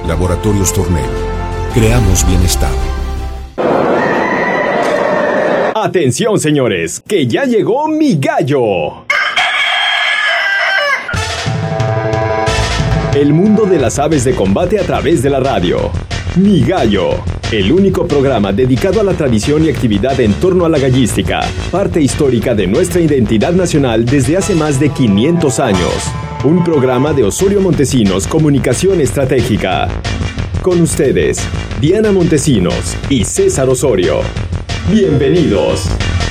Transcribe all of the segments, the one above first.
Laboratorios Tornel. Creamos bienestar. Atención, señores, que ya llegó mi gallo. El mundo de las aves de combate a través de la radio. Mi Gallo, el único programa dedicado a la tradición y actividad en torno a la gallística, parte histórica de nuestra identidad nacional desde hace más de 500 años. Un programa de Osorio Montesinos Comunicación Estratégica. Con ustedes, Diana Montesinos y César Osorio. Bienvenidos.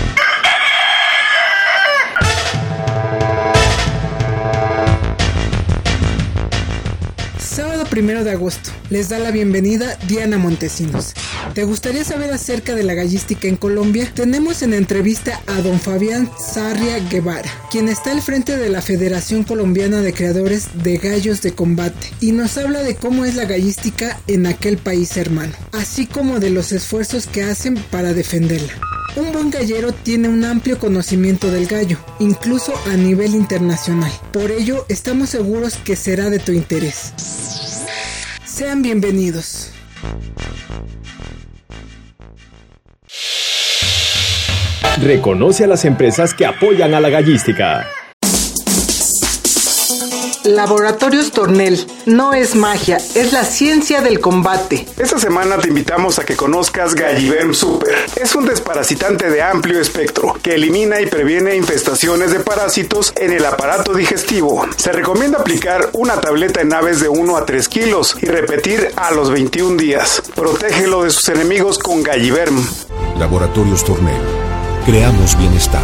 Sábado 1 de agosto, les da la bienvenida Diana Montesinos. ¿Te gustaría saber acerca de la gallística en Colombia? Tenemos en entrevista a don Fabián Sarria Guevara, quien está al frente de la Federación Colombiana de Creadores de Gallos de Combate, y nos habla de cómo es la gallística en aquel país hermano, así como de los esfuerzos que hacen para defenderla. Un buen gallero tiene un amplio conocimiento del gallo, incluso a nivel internacional. Por ello, estamos seguros que será de tu interés. Sean bienvenidos. Reconoce a las empresas que apoyan a la gallística. Laboratorios Tornel. No es magia, es la ciencia del combate. Esta semana te invitamos a que conozcas Galliverm Super. Es un desparasitante de amplio espectro que elimina y previene infestaciones de parásitos en el aparato digestivo. Se recomienda aplicar una tableta en aves de 1 a 3 kilos y repetir a los 21 días. Protégelo de sus enemigos con Galliverm. Laboratorios Tornel. Creamos bienestar.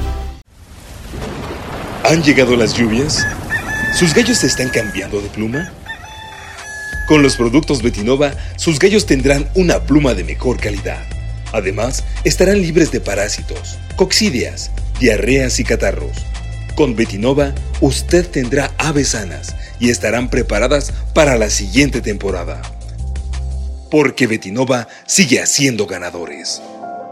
¿Han llegado las lluvias? ¿Sus gallos están cambiando de pluma? Con los productos Betinova, sus gallos tendrán una pluma de mejor calidad. Además, estarán libres de parásitos, coccidias, diarreas y catarros. Con Betinova, usted tendrá aves sanas y estarán preparadas para la siguiente temporada. Porque Betinova sigue haciendo ganadores.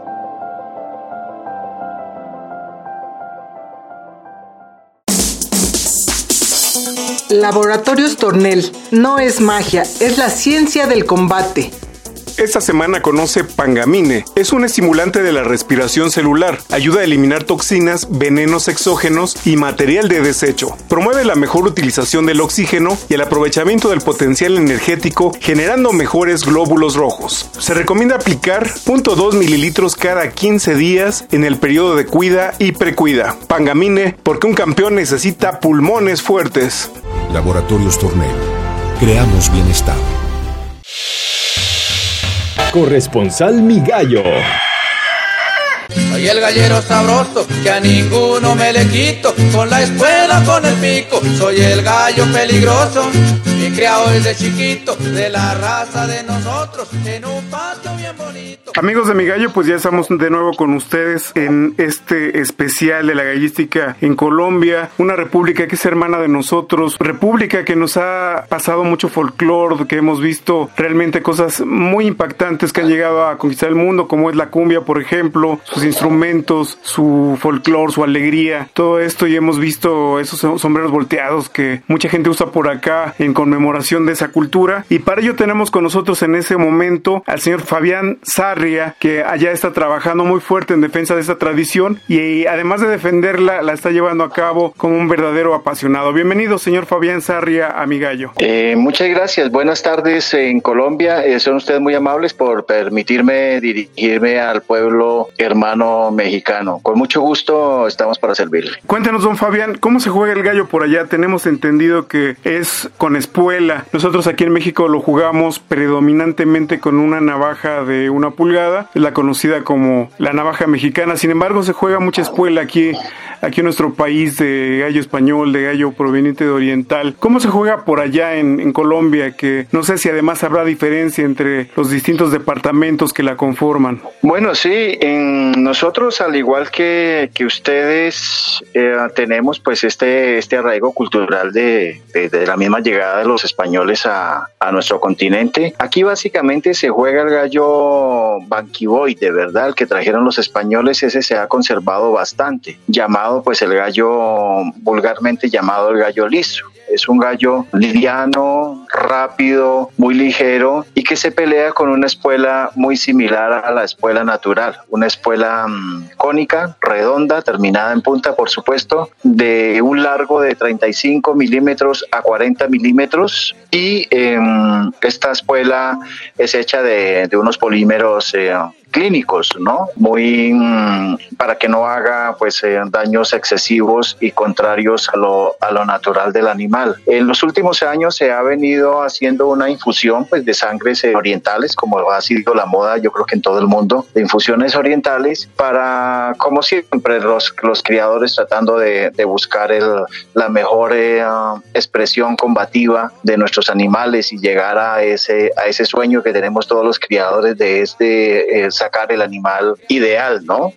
Laboratorios Tornel. No es magia, es la ciencia del combate. Esta semana conoce Pangamine. Es un estimulante de la respiración celular. Ayuda a eliminar toxinas, venenos exógenos y material de desecho. Promueve la mejor utilización del oxígeno y el aprovechamiento del potencial energético, generando mejores glóbulos rojos. Se recomienda aplicar 0.2 mililitros cada 15 días en el periodo de cuida y precuida. Pangamine, porque un campeón necesita pulmones fuertes. Laboratorios Tornel. Creamos bienestar. Corresponsal Mi Gallo. Soy el gallero sabroso, que a ninguno me le quito, con la espuela, con el pico, soy el gallo peligroso, y criado desde chiquito, de la raza de nosotros, en un patio bien bonito. Amigos de Mi Gallo, pues ya estamos de nuevo con ustedes en este especial de la gallística en Colombia, una república que es hermana de nosotros, república que nos ha pasado mucho folclore, que hemos visto realmente cosas muy impactantes que han llegado a conquistar el mundo, como es la cumbia, por ejemplo, sus instrumentos, su folclore, su alegría, todo esto, y hemos visto esos sombreros volteados que mucha gente usa por acá en conmemoración de esa cultura, y para ello tenemos con nosotros en ese momento al señor Fabián Sarria, que allá está trabajando muy fuerte en defensa de esta tradición y además de defenderla, la está llevando a cabo como un verdadero apasionado. Bienvenido, señor Fabián Sarria, a Mi Gallo. Muchas gracias, buenas tardes en Colombia, son ustedes muy amables por permitirme dirigirme al pueblo hermano mexicano. Con mucho gusto estamos para servirle. Cuéntanos, don Fabián, ¿cómo se juega el gallo por allá? Tenemos entendido que es con espuela. Nosotros aquí en México lo jugamos predominantemente con una navaja de 1 pulgada, es la conocida como la navaja mexicana. Sin embargo, se juega mucha espuela aquí en nuestro país, de gallo español, de gallo proveniente de oriental. ¿Cómo se juega por allá en Colombia? Que no sé si además habrá diferencia entre los distintos departamentos que la conforman. Bueno, sí, nosotros, al igual que ustedes, tenemos pues este arraigo cultural de la misma llegada de los españoles a nuestro continente. Aquí básicamente se juega el gallo banquivoide, ¿verdad? El que trajeron los españoles, ese se ha conservado bastante, llamado pues el gallo, vulgarmente llamado el gallo liso. Es un gallo liviano, rápido, muy ligero y que se pelea con una espuela muy similar a la espuela natural. Una espuela cónica, redonda, terminada en punta, por supuesto, de un largo de 35 milímetros a 40 milímetros y esta espuela es hecha de unos polímeros clínicos, ¿no? Muy para que no haga pues daños excesivos y contrarios a lo natural del animal. En los últimos años se ha venido haciendo una infusión pues de sangres orientales, como ha sido la moda, yo creo que en todo el mundo, de infusiones orientales para, como siempre, los criadores tratando de buscar la mejor expresión combativa de nuestros animales y llegar a ese sueño que tenemos todos los criadores de sacar el animal ideal, ¿no?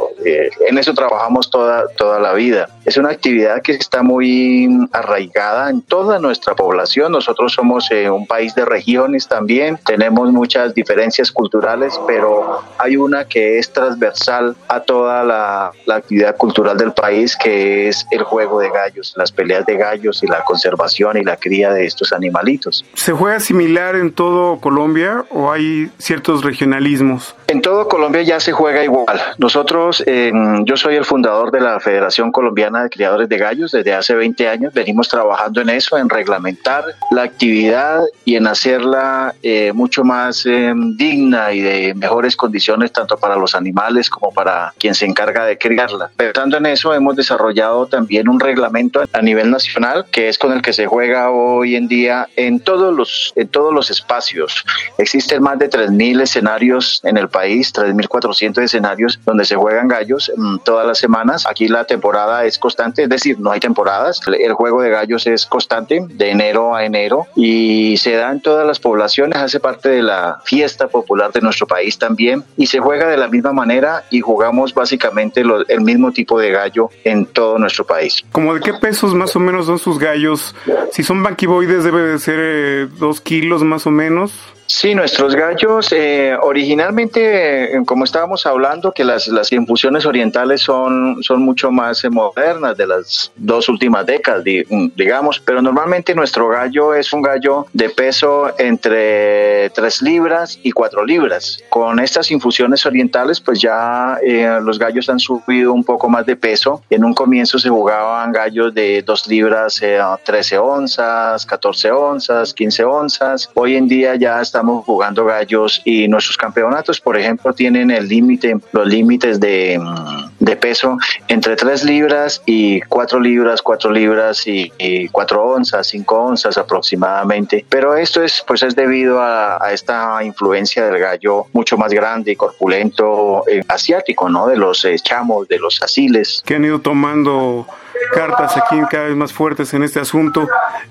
En eso trabajamos toda la vida. Es una actividad que está muy arraigada en toda nuestra población. Nosotros somos un país de regiones también, tenemos muchas diferencias culturales, pero hay una que es transversal a toda la actividad cultural del país, que es el juego de gallos, las peleas de gallos y la conservación y la cría de estos animalitos. ¿Se juega similar en todo Colombia o hay ciertos regionalismos? En todo Colombia ya se juega igual. Nosotros, yo soy el fundador de la Federación Colombiana de Criadores de Gallos. Desde hace 20 años venimos trabajando en eso, en reglamentar la actividad y en hacerla mucho más digna y de mejores condiciones tanto para los animales como para quien se encarga de criarla. Pensando en eso, hemos desarrollado también un reglamento a nivel nacional que es con el que se juega hoy en día en todos los espacios. Existen más de 3.000 escenarios en el país, 3.400 escenarios donde se juegan gallos todas las semanas. Aquí la temporada es constante, es decir, no hay temporadas. El juego de gallos es constante de enero a enero y se da en todas las poblaciones, hace parte de la fiesta popular de nuestro país también y se juega de la misma manera y jugamos básicamente el mismo tipo de gallo en todo nuestro país. ¿Cómo de qué pesos más o menos son sus gallos? Si son banquivoides debe de ser 2 kilos más o menos. Sí, nuestros gallos, originalmente, como estábamos hablando, que las infusiones orientales son mucho más modernas de las 2 últimas décadas, digamos, pero normalmente nuestro gallo es un gallo de peso entre 3 libras y 4 libras. Con estas infusiones orientales, pues ya los gallos han subido un poco más de peso. En un comienzo se jugaban gallos de 2 libras, 13 onzas, 14 onzas, 15 onzas. Hoy en día ya estamos jugando gallos y nuestros campeonatos, por ejemplo, tienen los límites de peso entre 3 libras y 4 libras y 4 onzas, 5 onzas aproximadamente. Pero esto es debido a esta influencia del gallo mucho más grande y corpulento asiático, ¿no? De los chamos, de los asiles. Que han ido tomando cartas aquí cada vez más fuertes en este asunto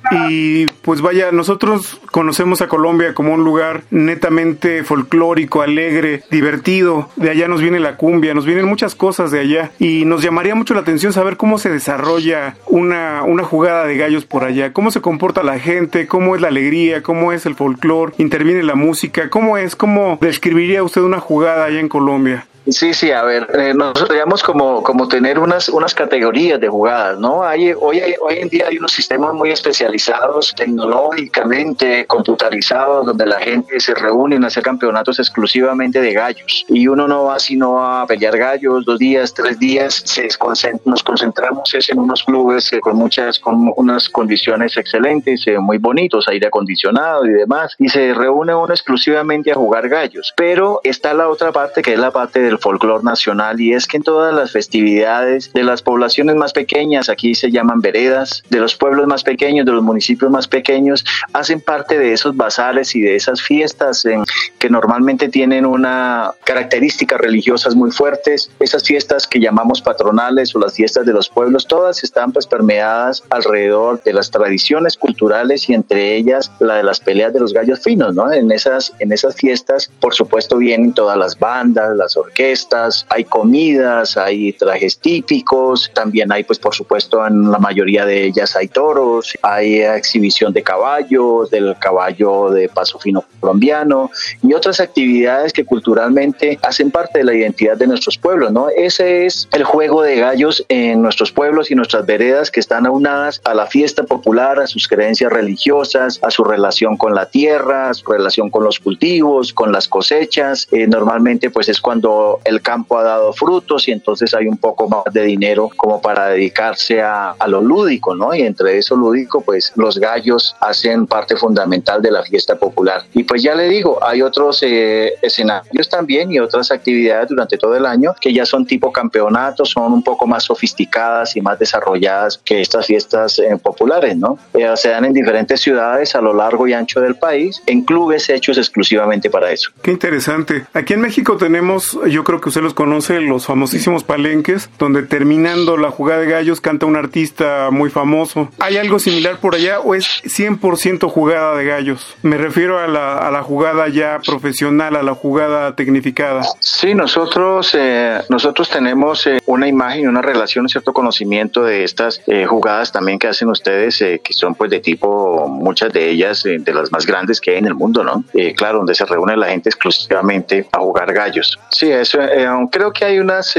y pues vaya, nosotros conocemos a Colombia como un lugar netamente folclórico, alegre, divertido. De allá nos viene la cumbia, nos vienen muchas cosas de allá y nos llamaría mucho la atención saber cómo se desarrolla una jugada de gallos por allá, cómo se comporta la gente, cómo es la alegría, cómo es el folclor, interviene la música, cómo describiría usted una jugada allá en Colombia. Sí, a ver, nosotros digamos como tener unas categorías de jugadas, ¿no? Hoy en día hay unos sistemas muy especializados, tecnológicamente computarizados, donde la gente se reúne a hacer campeonatos exclusivamente de gallos. Y uno no va sino a pelear gallos 2 días, 3 días, nos concentramos en unos clubes con unas condiciones excelentes, muy bonitos, aire acondicionado y demás, y se reúne uno exclusivamente a jugar gallos. Pero está la otra parte, que es la parte del folclor nacional, y es que en todas las festividades de las poblaciones más pequeñas, aquí se llaman veredas, de los pueblos más pequeños, de los municipios más pequeños, hacen parte de esos bazares y de esas fiestas que normalmente tienen una características religiosas muy fuertes. Esas fiestas que llamamos patronales o las fiestas de los pueblos, todas están pues permeadas alrededor de las tradiciones culturales y entre ellas la de las peleas de los gallos finos, ¿no? En esas fiestas, por supuesto, vienen todas las bandas, las orquestas, orquestas, hay comidas, hay trajes típicos, también hay, pues por supuesto, en la mayoría de ellas hay toros, hay exhibición de caballos, del caballo de paso fino colombiano y otras actividades que culturalmente hacen parte de la identidad de nuestros pueblos, ¿no? Ese es el juego de gallos en nuestros pueblos y nuestras veredas, que están aunadas a la fiesta popular, a sus creencias religiosas, a su relación con la tierra, a su relación con los cultivos, con las cosechas. Normalmente pues es cuando el campo ha dado frutos y entonces hay un poco más de dinero como para dedicarse a lo lúdico, ¿no? Y entre eso lúdico pues los gallos hacen parte fundamental de la fiesta popular. Y pues ya le digo, hay otros escenarios también y otras actividades durante todo el año que ya son tipo campeonatos, son un poco más sofisticadas y más desarrolladas que estas fiestas populares, ¿no? Se dan en diferentes ciudades a lo largo y ancho del país, en clubes hechos exclusivamente para eso. Qué interesante. Aquí en México tenemos, yo creo que usted los conoce, los famosísimos palenques, donde terminando la jugada de gallos canta un artista muy famoso. ¿Hay algo similar por allá o es 100% jugada de gallos? Me refiero a la jugada ya profesional, a la jugada tecnificada. Sí, nosotros tenemos una imagen y una relación, un cierto conocimiento de estas jugadas también que hacen ustedes, que son pues de tipo, muchas de ellas, de las más grandes que hay en el mundo, ¿no? Claro, donde se reúne la gente exclusivamente a jugar gallos. Sí, eso, creo que hay unos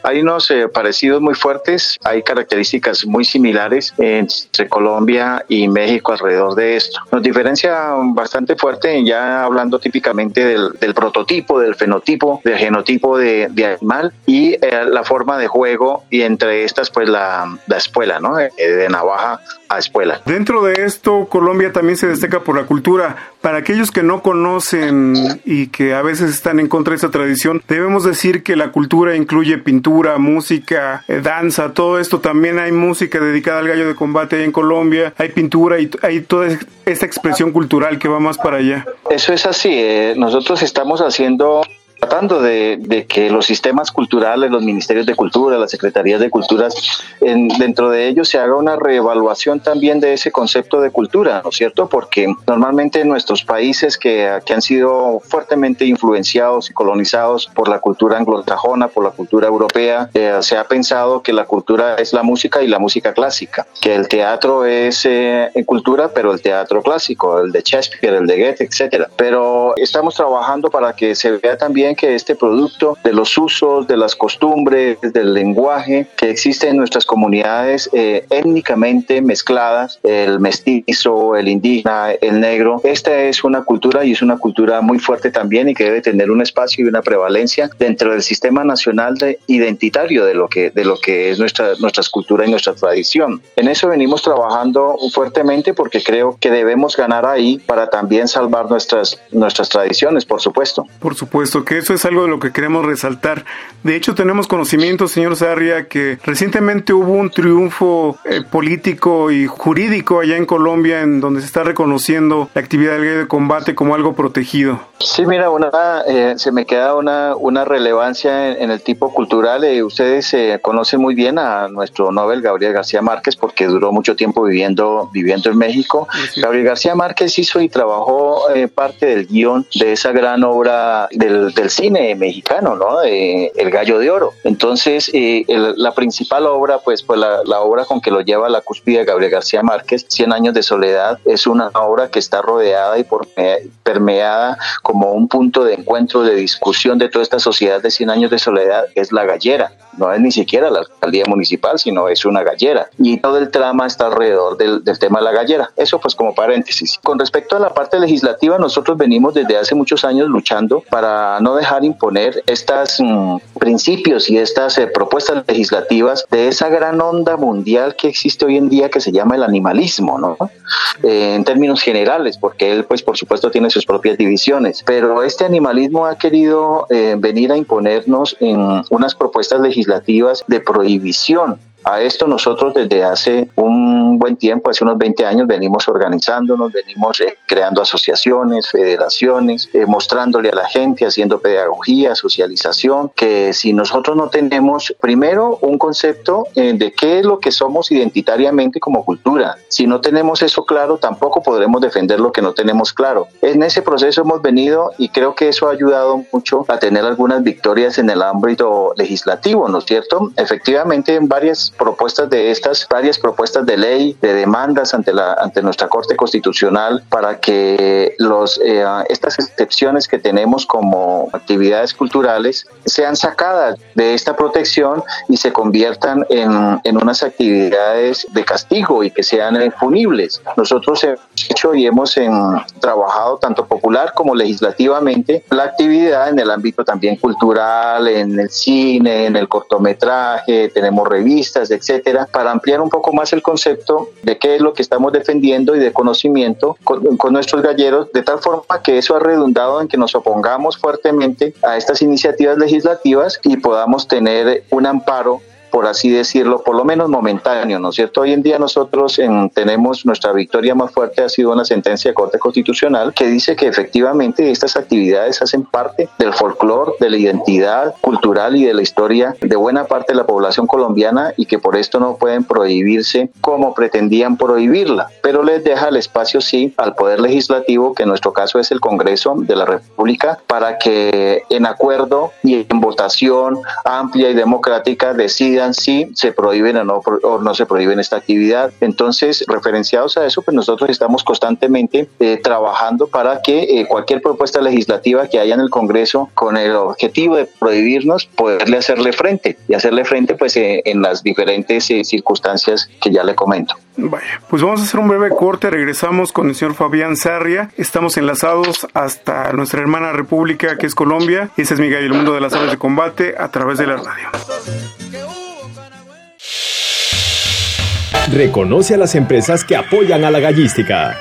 parecidos muy fuertes, hay características muy similares entre Colombia y México alrededor de esto. Nos diferencia bastante fuerte, ya hablando típicamente del prototipo, del fenotipo, del genotipo de animal y la forma de juego, y entre estas pues la espuela, ¿no? De navaja a espuela. Dentro de esto, Colombia también se destaca por la cultura. Para aquellos que no conocen y que a veces están en contra de esta tradición, debemos decir que la cultura incluye pintura, música, danza, todo esto. También hay música dedicada al gallo de combate ahí en Colombia, hay pintura y hay toda esta expresión cultural que va más para allá. Eso es así. Nosotros estamos tratando de que los sistemas culturales, los ministerios de cultura, las secretarías de culturas, dentro de ellos se haga una reevaluación también de ese concepto de cultura, ¿no es cierto? Porque normalmente en nuestros países que han sido fuertemente influenciados y colonizados por la cultura anglosajona, por la cultura europea, se ha pensado que la cultura es la música y la música clásica, que el teatro es cultura, pero el teatro clásico, el de Shakespeare, el de Goethe, etcétera. Pero estamos trabajando para que se vea también que este producto de los usos, de las costumbres, del lenguaje que existe en nuestras comunidades étnicamente mezcladas, el mestizo, el indígena, el negro, esta es una cultura y es una cultura muy fuerte también y que debe tener un espacio y una prevalencia dentro del sistema nacional identitario de lo que es nuestra cultura y nuestra tradición. En eso venimos trabajando fuertemente porque creo que debemos ganar ahí para también salvar nuestras tradiciones, por supuesto. Por supuesto que eso es algo de lo que queremos resaltar. De hecho, tenemos conocimiento, señor Sarria, que recientemente hubo un triunfo político y jurídico allá en Colombia, en donde se está reconociendo la actividad del gallo de combate como algo protegido. Sí, mira, se me queda una relevancia en el tipo cultural. Ustedes conocen muy bien a nuestro Nobel Gabriel García Márquez porque duró mucho tiempo viviendo en México. Sí. Gabriel García Márquez hizo y trabajó parte del guión de esa gran obra del cine mexicano, ¿no? El Gallo de Oro. Entonces, la principal obra, pues la obra con que lo lleva a la cúspide Gabriel García Márquez, 100 años de soledad, es una obra que está rodeada y permeada como un punto de encuentro, de discusión de toda esta sociedad de 100 años de soledad, que es la gallera. No es ni siquiera la alcaldía municipal, sino es una gallera. Y todo el trama está alrededor del tema de la gallera. Eso pues como paréntesis. Con respecto a la parte legislativa, nosotros venimos desde hace muchos años luchando para no dejar imponer estos principios y estas propuestas legislativas de esa gran onda mundial que existe hoy en día que se llama el animalismo, ¿no? En términos generales, porque él pues por supuesto tiene sus propias divisiones, pero este animalismo ha querido venir a imponernos en unas propuestas legislativas de prohibición A esto nosotros desde hace un buen tiempo, hace unos 20 años, venimos organizándonos, venimos creando asociaciones, federaciones, mostrándole a la gente, haciendo pedagogía, socialización, que si nosotros no tenemos primero un concepto de qué es lo que somos identitariamente como cultura, si no tenemos eso claro, tampoco podremos defender lo que no tenemos claro. En ese proceso hemos venido y creo que eso ha ayudado mucho a tener algunas victorias en el ámbito legislativo, ¿no es cierto? Efectivamente, en varias propuestas de ley, de demandas ante nuestra Corte Constitucional para que estas excepciones que tenemos como actividades culturales sean sacadas de esta protección y se conviertan en unas actividades de castigo y que sean punibles. Nosotros hemos hecho y hemos trabajado tanto popular como legislativamente la actividad en el ámbito también cultural, en el cine, en el cortometraje, tenemos revistas, etcétera, para ampliar un poco más el concepto de qué es lo que estamos defendiendo y de conocimiento con nuestros galleros, de tal forma que eso ha redundado en que nos opongamos fuertemente a estas iniciativas legislativas y podamos tener un amparo, por así decirlo, por lo menos momentáneo, ¿no es cierto? Hoy en día nosotros tenemos nuestra victoria más fuerte, ha sido una sentencia de Corte Constitucional que dice que efectivamente estas actividades hacen parte del folclore, de la identidad cultural y de la historia de buena parte de la población colombiana y que por esto no pueden prohibirse como pretendían prohibirla, pero les deja el espacio sí al Poder Legislativo, que en nuestro caso es el Congreso de la República, para que en acuerdo y en votación amplia y democrática decidan si se prohíben o no se prohíben esta actividad. Entonces, referenciados a eso, pues nosotros estamos constantemente trabajando para que cualquier propuesta legislativa que haya en el Congreso con el objetivo de prohibirnos, poderle hacerle frente pues en las diferentes circunstancias que ya le comento. Vaya, pues vamos a hacer un breve corte, regresamos con el señor Fabián Sarria, estamos enlazados hasta nuestra hermana república que es Colombia, ese es mi gallo, el mundo de las aves de combate a través de la radio. Reconoce a las empresas que apoyan a la gallística.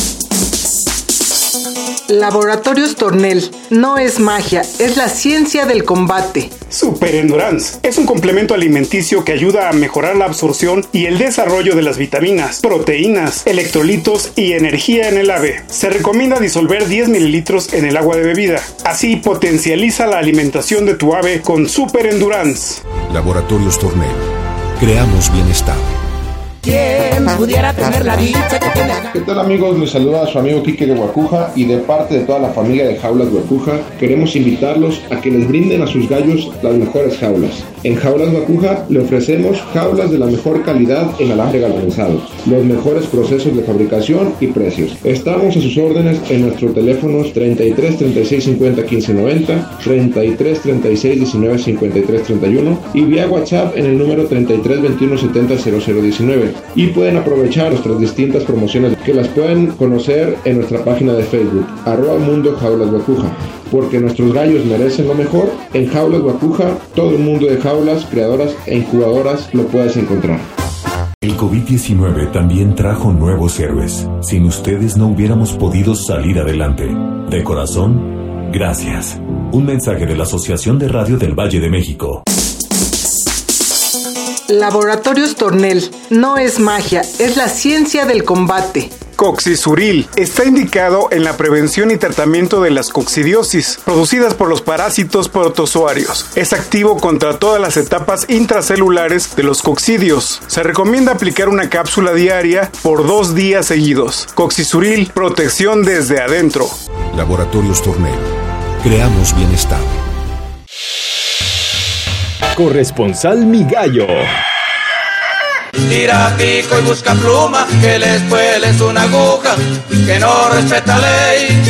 Laboratorios Tornel. No es magia, es la ciencia del combate. Super Endurance es un complemento alimenticio que ayuda a mejorar la absorción y el desarrollo de las vitaminas, proteínas, electrolitos y energía en el ave. Se recomienda disolver 10 mililitros en el agua de bebida. Así potencializa la alimentación de tu ave con Super Endurance. Laboratorios Tornel. Creamos bienestar. ¿Quién pudiera tener la dicha que tiene? ¿Qué tal, amigos? Les saluda a su amigo Quique de Guacuja y de parte de toda la familia de Jaulas Guacuja queremos invitarlos a que les brinden a sus gallos las mejores jaulas. En Jaulas Guacuja le ofrecemos jaulas de la mejor calidad en alambre galvanizado, los mejores procesos de fabricación y precios. Estamos a sus órdenes en nuestros teléfonos 33 36 50 15 90, 33 36 19 53 31 y vía WhatsApp en el número 33 21 70 00 19. Y pueden aprovechar nuestras distintas promociones que las pueden conocer en nuestra página de Facebook @Mundo Jaulas Guacuja, porque nuestros gallos merecen lo mejor. En Jaulas Guacuja todo el mundo de jaulas, creadoras e incubadoras lo puedes encontrar. El COVID-19 también trajo nuevos héroes. Sin ustedes no hubiéramos podido salir adelante. De corazón, gracias. Un mensaje de la Asociación de Radio del Valle de México. Laboratorios Tornel. No es magia, es la ciencia del combate. Coccisuril está indicado en la prevención y tratamiento de las coccidiosis producidas por los parásitos protozoarios. Es activo contra todas las etapas intracelulares de los coccidios. Se recomienda aplicar una cápsula diaria por 2 días seguidos. Coccisuril, protección desde adentro. Laboratorios Tornel. Creamos bienestar. Corresponsal Mi Gallo. Tira pico y busca pluma, que la escuela es una aguja, que no respeta ley.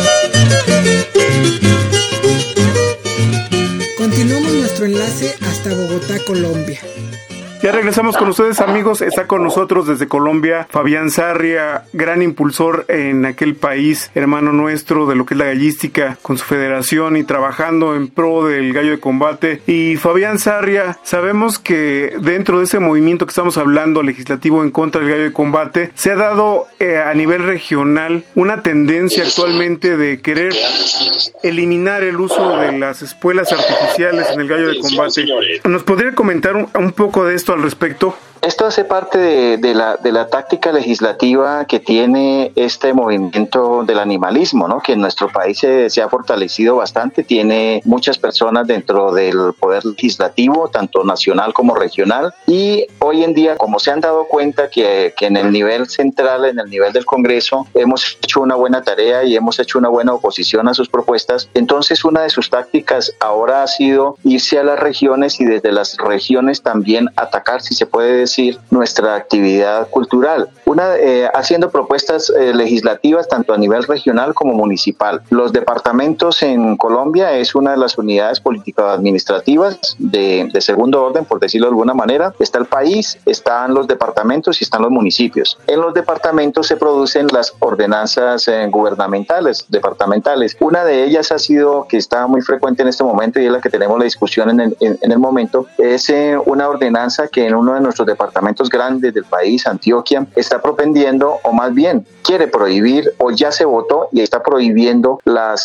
Continuamos nuestro enlace hasta Bogotá, Colombia. Ya regresamos con ustedes, amigos. Está con nosotros desde Colombia Fabián Sarria, gran impulsor en aquel país, hermano nuestro de lo que es la gallística, con su federación y trabajando en pro del gallo de combate. Y Fabián Sarria, sabemos que dentro de ese movimiento que estamos hablando, legislativo en contra del gallo de combate, se ha dado a nivel regional una tendencia actualmente de querer eliminar el uso de las espuelas artificiales en el gallo de combate. ¿Nos podría comentar un poco de esto? esto al respecto? Esto hace parte de la táctica legislativa que tiene este movimiento del animalismo, ¿no? Que en nuestro país se ha fortalecido bastante, tiene muchas personas dentro del poder legislativo, tanto nacional como regional, y hoy en día, como se han dado cuenta que en el nivel central, en el nivel del Congreso, hemos hecho una buena tarea y hemos hecho una buena oposición a sus propuestas, entonces una de sus tácticas ahora ha sido irse a las regiones y desde las regiones también atacar, si se puede decir, nuestra actividad cultural, haciendo propuestas legislativas tanto a nivel regional como municipal. Los departamentos en Colombia es una de las unidades político-administrativas de segundo orden, por decirlo de alguna manera. Está el país, están los departamentos y están los municipios. En los departamentos se producen las ordenanzas gubernamentales, departamentales. Una de ellas ha sido, que está muy frecuente en este momento y es la que tenemos la discusión en el momento, es una ordenanza que en uno de nuestros departamentos grandes del país, Antioquia, está propendiendo, o más bien quiere prohibir, o ya se votó y está prohibiendo las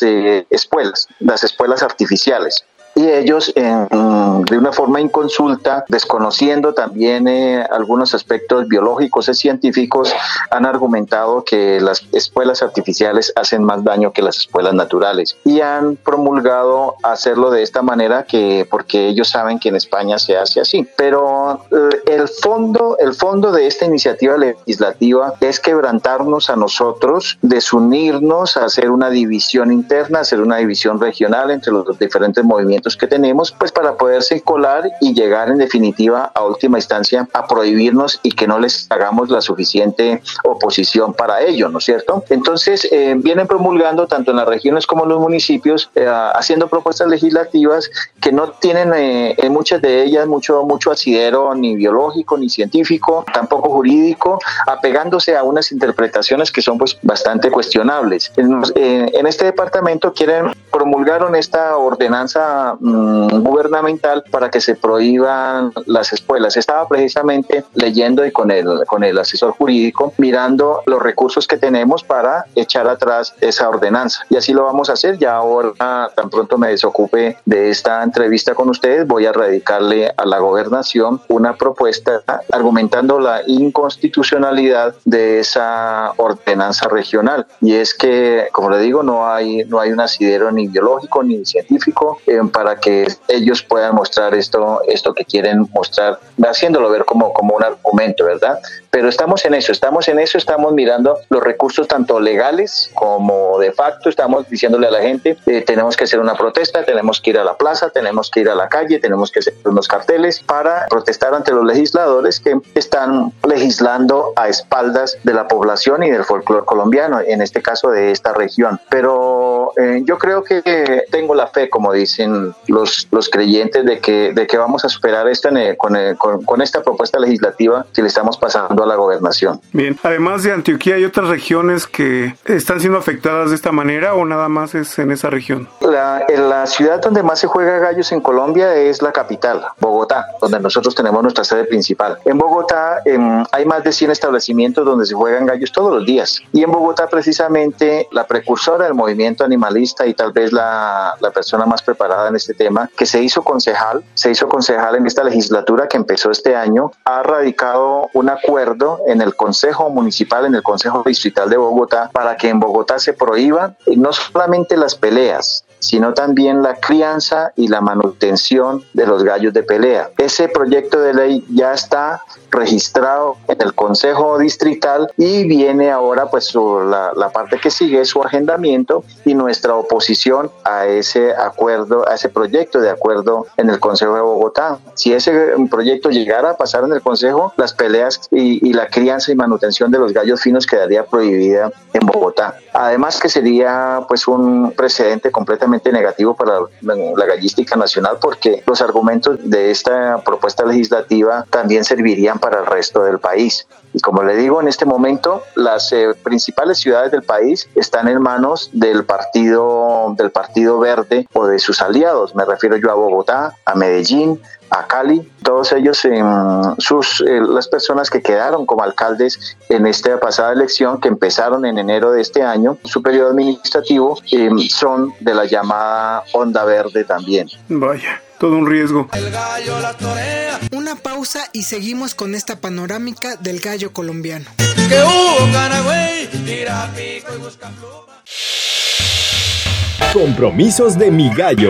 espuelas artificiales. Y ellos, de una forma inconsulta, desconociendo también algunos aspectos biológicos y científicos, han argumentado que las espuelas artificiales hacen más daño que las espuelas naturales y han promulgado hacerlo de esta manera porque ellos saben que en España se hace así. Pero el fondo de esta iniciativa legislativa es quebrantarnos a nosotros, desunirnos, hacer una división interna, hacer una división regional entre los diferentes movimientos que tenemos, pues para poderse colar y llegar en definitiva a última instancia a prohibirnos y que no les hagamos la suficiente oposición para ello, ¿no es cierto? Entonces vienen promulgando tanto en las regiones como en los municipios, haciendo propuestas legislativas que no tienen en muchas de ellas mucho asidero ni biológico ni científico, tampoco jurídico, apegándose a unas interpretaciones que son pues bastante cuestionables. En este departamento promulgaron esta ordenanza gubernamental para que se prohíban las espuelas. Estaba precisamente leyendo y con el asesor jurídico mirando los recursos que tenemos para echar atrás esa ordenanza, y así lo vamos a hacer. Ya ahora, tan pronto me desocupe de esta entrevista con ustedes, voy a radicarle a la gobernación una propuesta argumentando la inconstitucionalidad de esa ordenanza regional, y es que, como le digo, no hay un asidero ni biológico ni científico para que ellos puedan mostrar esto que quieren mostrar, haciéndolo ver como un argumento, ¿verdad? Pero estamos en eso, estamos mirando los recursos tanto legales como de facto, estamos diciéndole a la gente, tenemos que hacer una protesta, tenemos que ir a la plaza, tenemos que ir a la calle, tenemos que hacer unos carteles para protestar ante los legisladores que están legislando a espaldas de la población y del folclore colombiano, en este caso de esta región. Pero yo creo que tengo la fe, como dicen los creyentes, de que vamos a superar esto con esta propuesta legislativa que le estamos pasando a la gobernación. Bien, además de Antioquia, ¿hay otras regiones que están siendo afectadas de esta manera o nada más es en esa región? La ciudad donde más se juega gallos en Colombia es la capital, Bogotá, donde nosotros tenemos nuestra sede principal. En Bogotá hay más de 100 establecimientos donde se juegan gallos todos los días, y en Bogotá precisamente la precursora del movimiento animalista y tal vez la persona más preparada en este tema, que se hizo concejal en esta legislatura que empezó este año, ha radicado un acuerdo en el Consejo Municipal, en el Consejo Distrital de Bogotá, para que en Bogotá se prohíban no solamente las peleas, sino también la crianza y la manutención de los gallos de pelea. Ese proyecto de ley ya está registrado en el Consejo Distrital y viene ahora pues la parte que sigue es su agendamiento y nuestra oposición a ese acuerdo, a ese proyecto de acuerdo en el Consejo de Bogotá. Si ese proyecto llegara a pasar en el Consejo, las peleas y la crianza y manutención de los gallos finos quedaría prohibida en Bogotá. Además que sería pues un precedente completamente negativo para la gallística nacional, porque los argumentos de esta propuesta legislativa también servirían para el resto del país. Y como le digo, en este momento las principales ciudades del país están en manos del Partido Verde o de sus aliados. Me refiero yo a Bogotá, a Medellín, a Cali, todos ellos, las personas que quedaron como alcaldes en esta pasada elección, que empezaron en enero de este año, su periodo administrativo, son de la llamada Onda Verde también. Vaya. todo un riesgo. El gallo la torea. Una pausa y seguimos con esta panorámica del gallo colombiano. Que hubo Canagüey, tira pico y busca pluma. Compromisos de mi gallo.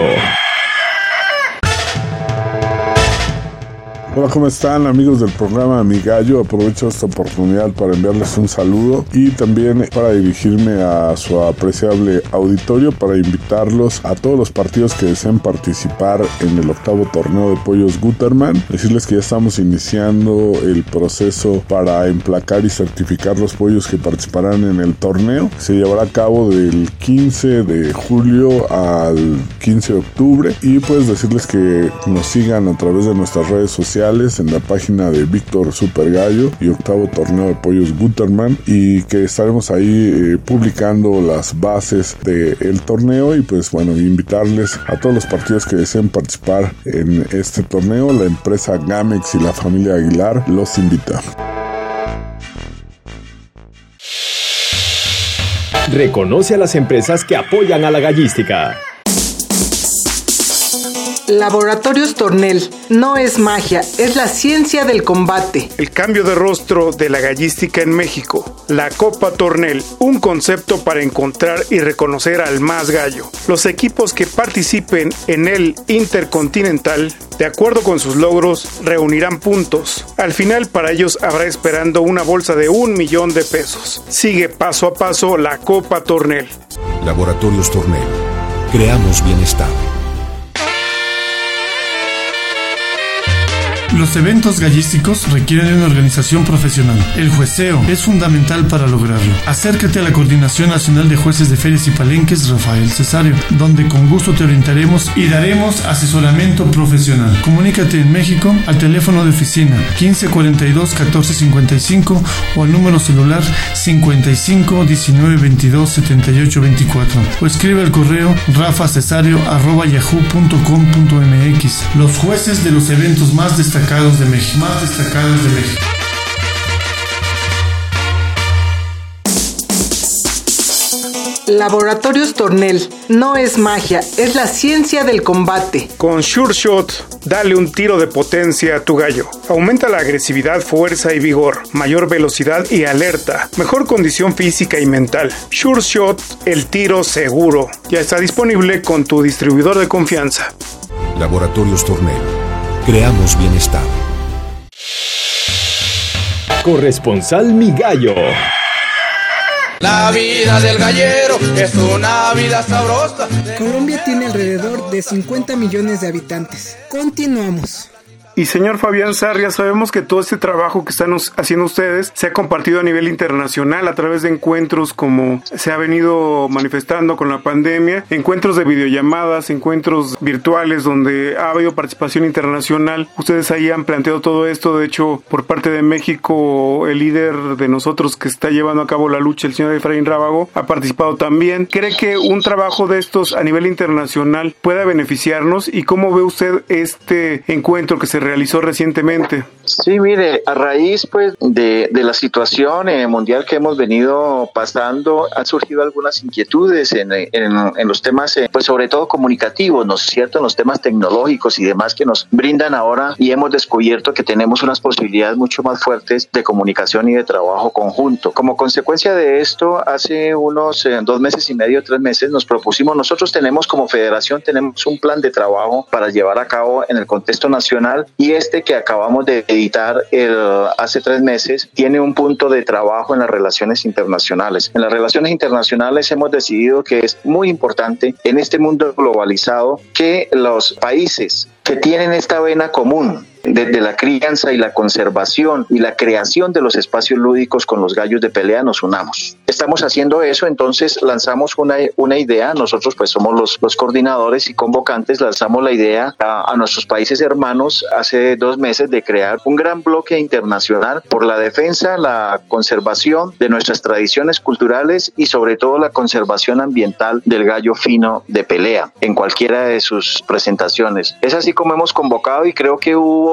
Hola, ¿cómo están amigos del programa Mi Gallo? Aprovecho esta oportunidad para enviarles un saludo y también para dirigirme a su apreciable auditorio para invitarlos a todos los partidos que deseen participar en el 8º torneo de pollos Gutermann. Decirles que ya estamos iniciando el proceso para emplacar y certificar los pollos que participarán en el torneo. Se llevará a cabo del 15 de julio al 15 de octubre y pues decirles que nos sigan a través de nuestras redes sociales en la página de Víctor Super Gallo y 8º torneo de pollos Gutermann, y que estaremos ahí publicando las bases del torneo. Y pues bueno, invitarles a todos los partidos que deseen participar en este torneo. La empresa Gamex y la familia Aguilar los invita. Reconoce a las empresas que apoyan a la gallística. Laboratorios Tornel, no es magia, es la ciencia del combate. El cambio de rostro de la gallística en México. La Copa Tornel, un concepto para encontrar y reconocer al más gallo. Los equipos que participen en el Intercontinental, de acuerdo con sus logros, reunirán puntos. Al final, para ellos habrá esperando una bolsa de $1,000,000 de pesos. Sigue paso a paso la Copa Tornel. Laboratorios Tornel. Creamos bienestar. Los eventos gallísticos requieren de una organización profesional. El jueceo es fundamental para lograrlo. Acércate a la Coordinación Nacional de Jueces de Ferias y Palenques Rafael Cesario, donde con gusto te orientaremos y daremos asesoramiento profesional. Comunícate en México al teléfono de oficina 1542 1455 o al número celular 55 19 22 78 24 o escribe al correo rafacesario@yahoo.com.mx. Los jueces de los eventos más destacados de México. Laboratorios Tornel, no es magia, es la ciencia del combate. Con Sure Shot, dale un tiro de potencia a tu gallo. Aumenta la agresividad, fuerza y vigor, mayor velocidad y alerta, mejor condición física y mental. Sure Shot, el tiro seguro. Ya está disponible con tu distribuidor de confianza. Laboratorios Tornel. Creamos bienestar. Corresponsal Mi Gallo. La vida del gallero es una vida sabrosa. Colombia tiene alrededor de 50 millones de habitantes. Continuamos. Y señor Fabián Sarria, sabemos que todo este trabajo que están haciendo ustedes se ha compartido a nivel internacional a través de encuentros como se ha venido manifestando con la pandemia, encuentros de videollamadas, encuentros virtuales donde ha habido participación internacional. Ustedes ahí han planteado todo esto. De hecho, por parte de México, el líder de nosotros que está llevando a cabo la lucha, el señor Efraín Rábago, ha participado también. ¿Cree que un trabajo de estos a nivel internacional pueda beneficiarnos? ¿Y cómo ve usted este encuentro que se realizó recientemente? Sí, mire, a raíz pues de la situación mundial que hemos venido pasando, han surgido algunas inquietudes en los temas, pues sobre todo comunicativos, ¿no es cierto? En los temas tecnológicos y demás que nos brindan ahora, y hemos descubierto que tenemos unas posibilidades mucho más fuertes de comunicación y de trabajo conjunto. Como consecuencia de esto, hace unos 2 meses y medio, 3 meses, nos propusimos, nosotros tenemos como federación, tenemos un plan de trabajo para llevar a cabo en el contexto nacional, y este que acabamos de editar hace 3 meses tiene un punto de trabajo en las relaciones internacionales. En las relaciones internacionales hemos decidido que es muy importante en este mundo globalizado que los países que tienen esta vena común desde la crianza y la conservación y la creación de los espacios lúdicos con los gallos de pelea nos unamos. Estamos haciendo eso, entonces lanzamos una idea. Nosotros pues somos los coordinadores y convocantes, lanzamos la idea a nuestros países hermanos hace 2 meses de crear un gran bloque internacional por la defensa, la conservación de nuestras tradiciones culturales y sobre todo la conservación ambiental del gallo fino de pelea en cualquiera de sus presentaciones. Es así como hemos convocado, y creo que hubo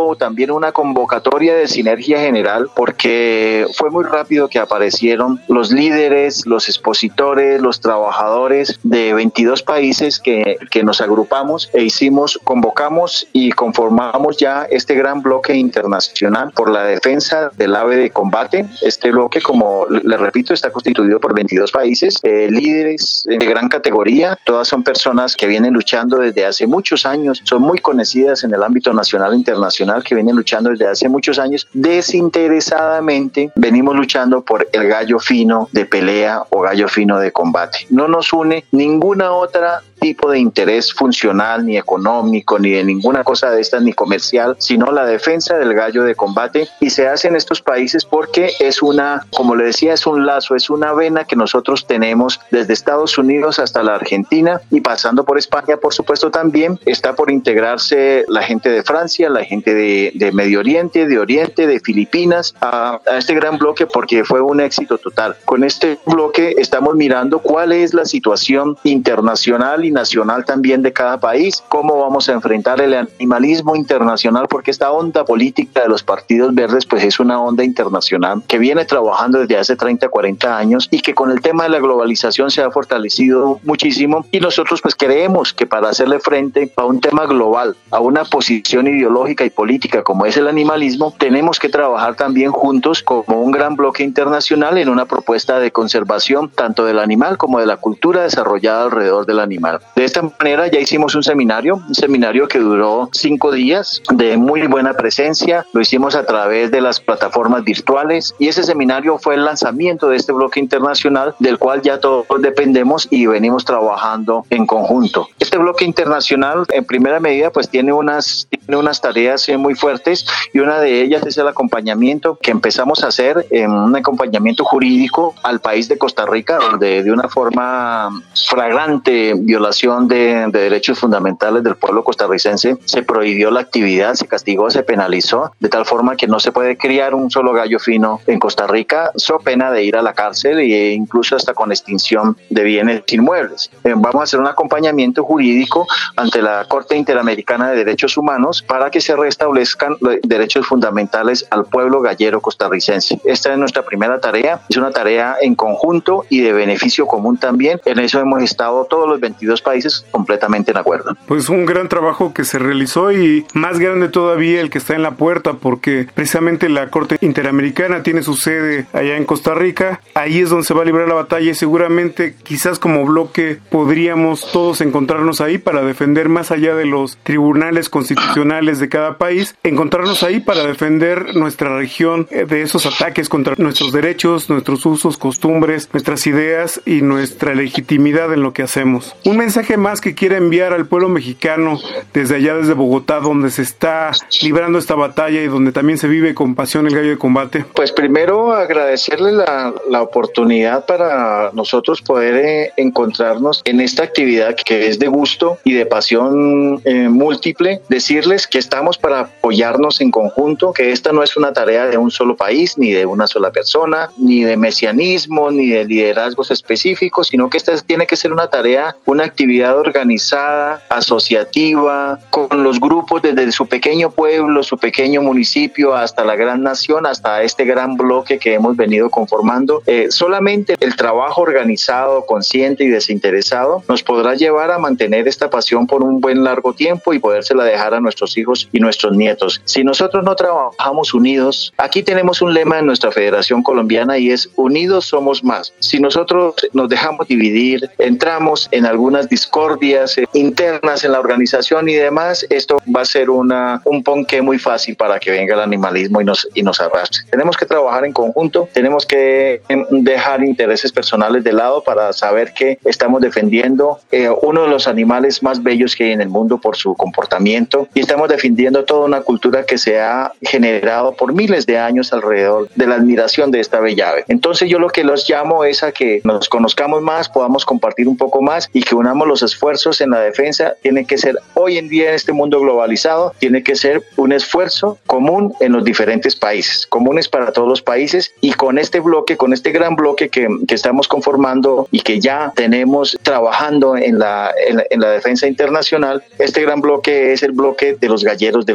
hubo también una convocatoria de sinergia general, porque fue muy rápido que aparecieron los líderes, los expositores, los trabajadores de 22 países que nos agrupamos e convocamos y conformamos ya este gran bloque internacional por la defensa del ave de combate. Este bloque, como les repito, está constituido por 22 países, líderes de gran categoría. Todas son personas que vienen luchando desde hace muchos años, son muy conocidas en el ámbito nacional e internacional, que vienen luchando desde hace muchos años desinteresadamente. Venimos luchando por el gallo fino de pelea o gallo fino de combate. No nos une ninguna otra tipo de interés funcional, ni económico, ni de ninguna cosa de estas, ni comercial, sino la defensa del gallo de combate, y se hace en estos países porque es una, como le decía, es un lazo, es una vena que nosotros tenemos desde Estados Unidos hasta la Argentina y pasando por España, por supuesto. También está por integrarse la gente de Francia, la gente de Medio Oriente, de Filipinas, a este gran bloque, porque fue un éxito total. Con este bloque estamos mirando cuál es la situación internacional y nacional también de cada país, cómo vamos a enfrentar el animalismo internacional, porque esta onda política de los partidos verdes pues es una onda internacional que viene trabajando desde hace 30, 40 años y que con el tema de la globalización se ha fortalecido muchísimo, y nosotros pues creemos que para hacerle frente a un tema global, a una posición ideológica y política como es el animalismo, tenemos que trabajar también juntos como un gran bloque internacional en una propuesta de conservación tanto del animal como de la cultura desarrollada alrededor del animal. De esta manera ya hicimos un seminario que duró 5 días de muy buena presencia. Lo hicimos a través de las plataformas virtuales, y ese seminario fue el lanzamiento de este bloque internacional del cual ya todos dependemos y venimos trabajando en conjunto. Este bloque internacional, en primera medida, pues tiene unas tareas muy fuertes, y una de ellas es el acompañamiento que empezamos a hacer, un acompañamiento jurídico al país de Costa Rica, donde de una forma flagrante violación de derechos fundamentales del pueblo costarricense se prohibió la actividad, se castigó, se penalizó, de tal forma que no se puede criar un solo gallo fino en Costa Rica, so pena de ir a la cárcel e incluso hasta con extinción de bienes inmuebles. Vamos a hacer un acompañamiento jurídico ante la Corte Interamericana de Derechos Humanos para que se restablezcan los derechos fundamentales al pueblo gallero costarricense. Esta es nuestra primera tarea, es una tarea en conjunto y de beneficio común también. En eso hemos estado todos los 22 países completamente de acuerdo. Pues un gran trabajo que se realizó, y más grande todavía el que está en la puerta, porque precisamente la Corte Interamericana tiene su sede allá en Costa Rica. Ahí es donde se va a librar la batalla, y seguramente quizás como bloque podríamos todos encontrarnos ahí para defender, más allá de los tribunales constitucionales de cada país, encontrarnos ahí para defender nuestra región de esos ataques contra nuestros derechos, nuestros usos, costumbres, nuestras ideas y nuestra legitimidad en lo que hacemos. Un mensaje más que quiera enviar al pueblo mexicano desde allá, desde Bogotá, donde se está librando esta batalla y donde también se vive con pasión el gallo de combate. Pues primero agradecerle la oportunidad para nosotros poder encontrarnos en esta actividad que es de gusto y de pasión múltiple. Decirles que estamos para apoyarnos en conjunto, que esta no es una tarea de un solo país, ni de una sola persona, ni de mesianismo, ni de liderazgos específicos, sino que esta tiene que ser una tarea, una actividad organizada, asociativa, con los grupos desde su pequeño pueblo, su pequeño municipio, hasta la gran nación, hasta este gran bloque que hemos venido conformando. Solamente el trabajo organizado, consciente y desinteresado nos podrá llevar a mantener esta pasión por un buen largo tiempo y podérsela dejar a nuestros hijos y nuestros nietos. Si nosotros no trabajamos unidos, aquí tenemos un lema en nuestra Federación Colombiana, y es: unidos somos más. Si nosotros nos dejamos dividir, entramos en algunas discordias internas en la organización y demás, esto va a ser un ponqué muy fácil para que venga el animalismo y nos arrastre. Tenemos que trabajar en conjunto, tenemos que dejar intereses personales de lado para saber que estamos defendiendo uno de los animales más bellos que hay en el mundo por su comportamiento, y estamos defendiendo toda una cultura que se ha generado por miles de años alrededor de la admiración de esta bella ave. Entonces yo lo que los llamo es a que nos conozcamos más, podamos compartir un poco más y que unamos los esfuerzos en la defensa. Tiene que ser, hoy en día en este mundo globalizado, tiene que ser un esfuerzo común en los diferentes países, comunes para todos los países, y con este bloque, con este gran bloque que estamos conformando y que ya tenemos trabajando en la defensa internacional, este gran bloque es el bloque de los galleros del mundo.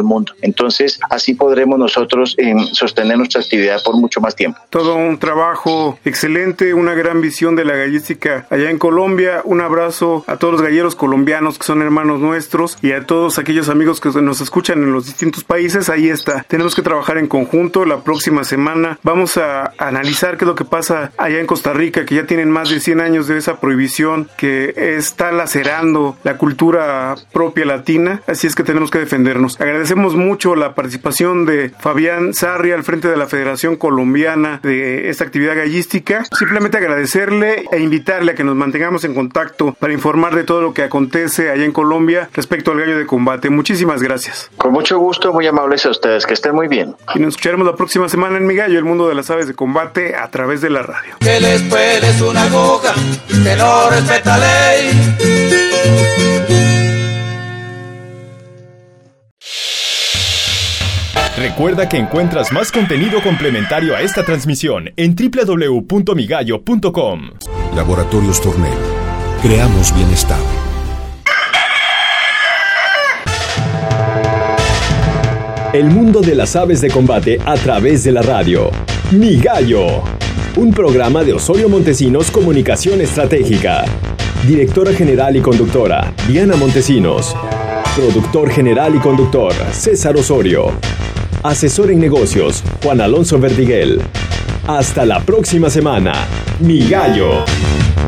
Entonces, así podremos nosotros sostener nuestra actividad por mucho más tiempo. Todo un trabajo excelente, una gran visión de la gallística allá en Colombia. Un abrazo a todos los galleros colombianos que son hermanos nuestros y a todos aquellos amigos que nos escuchan en los distintos países. Ahí está, tenemos que trabajar en conjunto. La próxima semana vamos a analizar qué es lo que pasa allá en Costa Rica, que ya tienen más de 100 años de esa prohibición que está lacerando la cultura propia latina, así es que tenemos que defendernos. Agradecemos mucho la participación de Fabián Sarria al frente de la Federación Colombiana de esta actividad gallística. Simplemente agradecerle e invitarle a que nos mantengamos en contacto para informar de todo lo que acontece allá en Colombia respecto al gallo de combate. Muchísimas gracias. Con mucho gusto, muy amables a ustedes, que estén muy bien. Y nos escucharemos la próxima semana en Mi Gallo, el mundo de las aves de combate a través de la radio. Que la escuela es una aguja que no respeta ley. Recuerda que encuentras más contenido complementario a esta transmisión en www.migallo.com. Laboratorios Tornel. Creamos bienestar. El mundo de las aves de combate a través de la radio. Mi Gallo. Un programa de Osorio Montesinos Comunicación Estratégica. Directora general y conductora, Diana Montesinos. Productor general y conductor, César Osorio. Asesor en negocios, Juan Alonso Verdiguel. Hasta la próxima semana. Mi Gallo.